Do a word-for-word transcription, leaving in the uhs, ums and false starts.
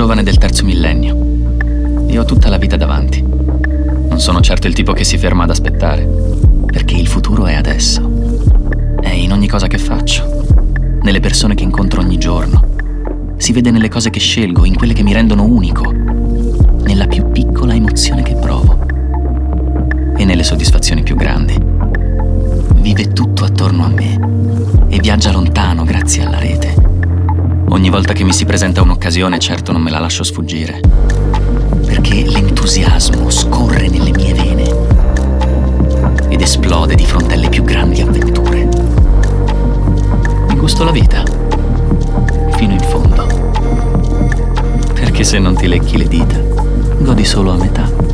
giovane del terzo millennio. Io ho tutta la vita davanti. Non sono certo il tipo che si ferma ad aspettare, perché il futuro è adesso. È in ogni cosa che faccio, nelle persone che incontro ogni giorno. Si vede nelle cose che scelgo, in quelle che mi rendono unico, nella più piccola emozione che provo e nelle soddisfazioni più grandi. Vive tutto attorno a me e viaggia lontano grazie alla rete. Ogni volta che mi si presenta un'occasione, certo non me la lascio sfuggire, perché l'entusiasmo scorre nelle mie vene ed esplode di fronte alle più grandi avventure. Mi gusto la vita fino in fondo, perché se non ti lecchi le dita, godi solo a metà.